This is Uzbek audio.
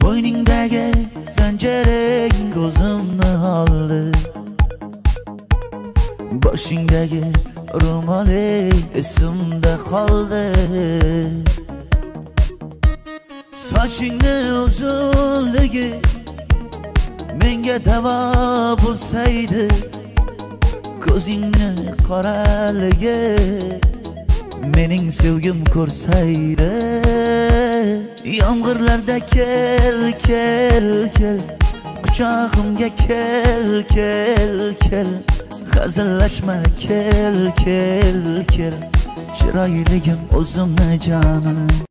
Bo'yningdagi zanjiring ko'zimni oldi, boshingdagi ro'moling esimda qoldi. Sochingni uzunligi menga davo bo'lsaydi, ko'zingni qoraligi mening sevgim ko'rsaydi. Yomg'irlarda kel, kel, kel, quchog'imga kel, kel, kel. Hazillashma, kel, kel, kel, chiroyligim o'zimni jonim.